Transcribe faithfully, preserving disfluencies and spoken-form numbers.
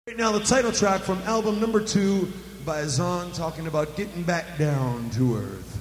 Right now, the title track from album number two by Zahn, talking about getting back down to earth.